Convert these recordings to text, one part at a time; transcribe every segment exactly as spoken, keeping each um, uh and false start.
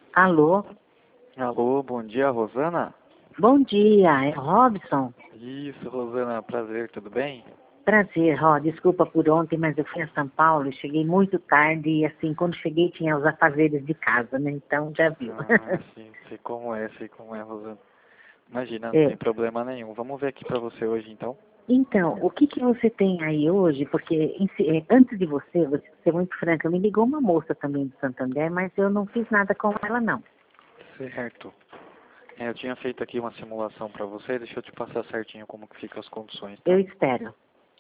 Alô? Alô, bom dia, Rosana? Bom dia, é Robson? Isso, Rosana, prazer, tudo bem? Prazer, Ró. Desculpa por ontem, mas eu fui a São Paulo e cheguei muito tarde e assim, quando cheguei tinha os afazeres de casa, né? Então já viu. Ah, sim, sei como é, sei como é, Rosana. Imagina, não É. tem problema nenhum. Vamos ver aqui pra você hoje, então? Então, o que que você tem aí hoje? Porque em si- é, antes de você, vou ser muito franca, me ligou uma moça também de Santander, mas eu não fiz nada com ela não. Certo. É, eu tinha feito aqui uma simulação pra você, deixa eu te passar certinho como que ficam as condições, Eu tá? espero.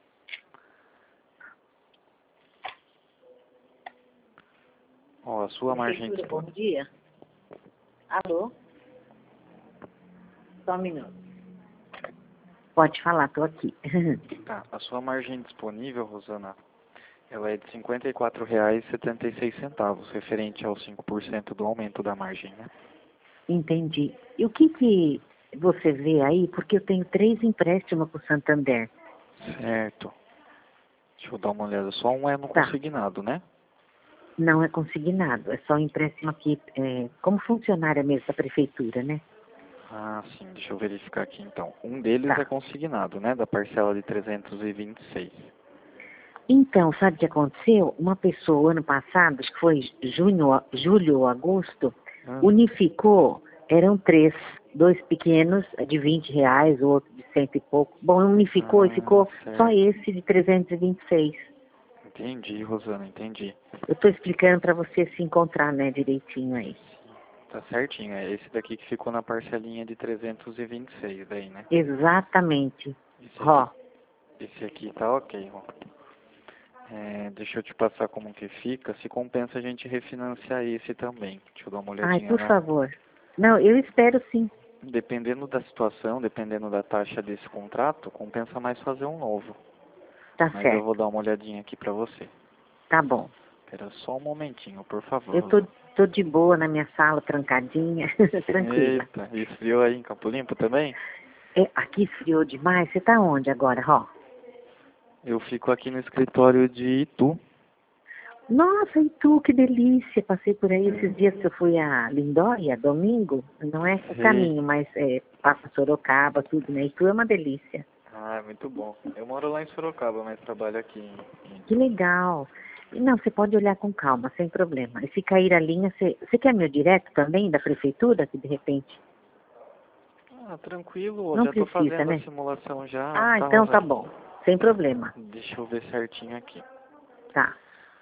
Ó, a sua margem Prefeitura, bom disponível. dia. Alô? Só um minuto. Pode falar, tô aqui. Tá, a sua margem disponível, Rosana, ela é de cinquenta e quatro reais e setenta e seis centavos, referente aos cinco por cento do aumento da margem, né? Entendi. E o que que você vê aí? Porque eu tenho três empréstimos com o Santander. Certo. Deixa eu dar uma olhada. Só um é no Tá. consignado, né? Não é consignado, é só um empréstimo aqui, é, como funcionária mesmo da prefeitura, né? Ah, sim. Deixa eu verificar aqui então. Um deles é Tá. consignado, né? Da parcela de trezentos e vinte e seis. Então, sabe o que aconteceu? Uma pessoa, ano passado, acho que foi junho, julho ou agosto, Ah, unificou, eram três, dois pequenos de vinte reais, o outro de cento e pouco. Bom, unificou e ah, ficou só certo. esse de trezentos e vinte e seis. Entendi, Rosana, entendi. Eu estou explicando para você se encontrar, né, direitinho aí. Tá certinho. É esse daqui que ficou na parcelinha de trezentos e vinte e seis daí, né? Exatamente. Esse aqui, Ó, esse aqui tá ok, ó. É, deixa eu te passar como que fica. Se compensa a gente refinanciar esse também. Deixa eu dar uma ai, olhadinha por na. favor. Não, eu espero sim. Dependendo da situação, dependendo da taxa desse contrato, compensa mais fazer um novo. Tá Mas eu vou certo. dar uma olhadinha aqui pra você. Tá bom. Espera só um momentinho, por favor, Eu tô, Rosana. tô de boa na minha sala, trancadinha, tranquila. Eita, esfriou aí em Campo Limpo também? É, aqui esfriou demais. Você tá onde agora, Ró? Eu fico aqui no escritório de Itu. Nossa, e tu, que delícia. Passei por aí esses dias que eu fui a Lindóia, domingo. Não é o Sei. caminho, mas é, passa Sorocaba, tudo, né? E tu é uma delícia. Ah, é muito bom. Eu moro lá em Sorocaba, mas trabalho aqui em, em Que Itu. legal. E não, você pode olhar com calma, sem problema. E se cair a linha, você, você quer meu direto também, da prefeitura, que de repente? Ah, tranquilo, eu Não já tô precisa, fazendo a né? simulação já, Ah, tá, então tá Rosana? bom. Sem problema. Deixa eu ver certinho aqui. Tá.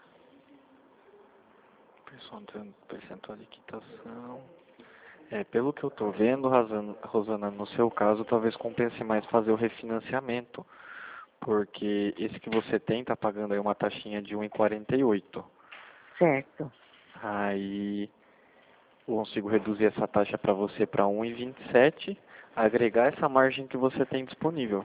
Percentual percentual de quitação. É, pelo que eu tô vendo, Rosana, Rosana, no seu caso, talvez compense mais fazer o refinanciamento. Porque esse que você tem tá pagando aí uma taxinha de um e quarenta e oito. Certo. Aí eu consigo reduzir essa taxa para você para um e vinte e sete, agregar essa margem que você tem disponível.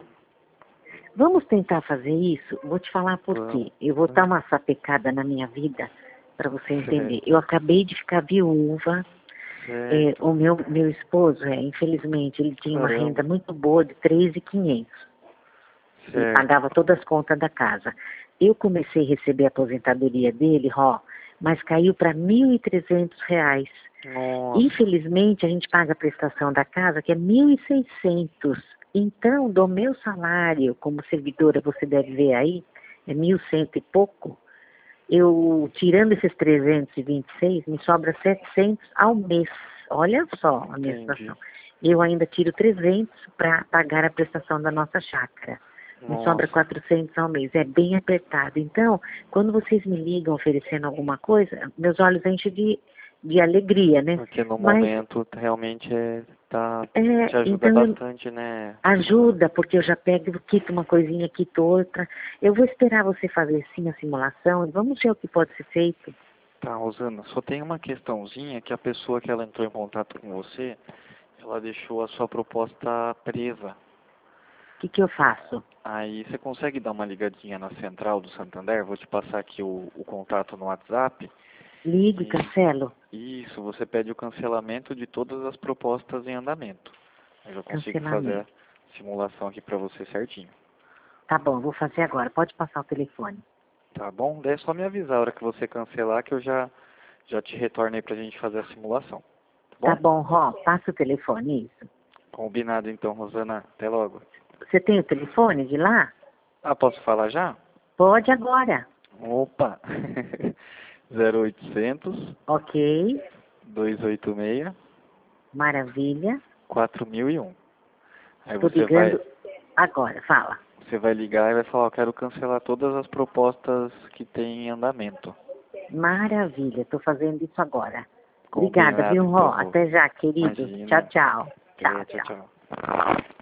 Vamos tentar fazer isso? Vou te falar por Vamos. quê. Eu vou dar uma sapecada na minha vida para você entender. Certo, Eu acabei de ficar viúva. É, certo. o meu, meu esposo, é, infelizmente, ele tinha uma renda Caramba, muito boa de três mil e quinhentos. Ele certo. pagava todas as contas da casa. Eu comecei a receber a aposentadoria dele, ó, mas caiu para mil e trezentos reais. Nossa, Infelizmente, a gente paga a prestação da casa, que é mil e seiscentos. Então, do meu salário, como servidora, você deve ver aí, é mil e cento e pouco. Eu, tirando esses trezentos e vinte e seis, me sobra setecentos ao mês. Olha só a minha entendi. situação. Eu ainda tiro trezentos para pagar a prestação da nossa chácara. Me sobra Nossa, quatrocentos ao mês. É bem apertado. Então, quando vocês me ligam oferecendo alguma coisa, meus olhos enchem de, de alegria, né? porque no Mas, momento realmente é, tá, te é, ajuda então, eu- bastante, né, Rosana? ajuda, porque eu já pego, quito uma coisinha, quito outra. Eu vou esperar você fazer sim a simulação e vamos ver o que pode ser feito. Tá, Rosana, só tem uma questãozinha que a pessoa que ela entrou em contato com você, ela deixou a sua proposta presa. O que que eu faço? Aí você consegue dar uma ligadinha na central do Santander? Vou te passar aqui o, o contato no WhatsApp. Ligo e E cancelo? isso, você pede o cancelamento de todas as propostas em andamento. Eu já consigo fazer Cancelamento. a simulação aqui pra você certinho. Tá bom, vou fazer agora. Pode passar o telefone. Tá bom? Daí é só me avisar a hora que você cancelar que eu já, já te retorno aí pra gente fazer a simulação. bom? Tá bom, Ró, passa o telefone, isso. Combinado então, Rosana. Até logo. Você tem o telefone de lá? Ah, posso falar já? Pode agora. Opa! zero oitocentos, Ok, duzentos e oitenta e seis, maravilha. quatro mil e um. Aí Tô você vai, ligando agora, fala. você vai ligar e vai falar, eu quero cancelar todas as propostas que tem em andamento. Maravilha, tô fazendo isso agora. Obrigada, Combinado viu, Ró? então, Rô. Até já, querido. Imagina. Tchau, tchau. Tchau, Até, tchau, tchau. tchau.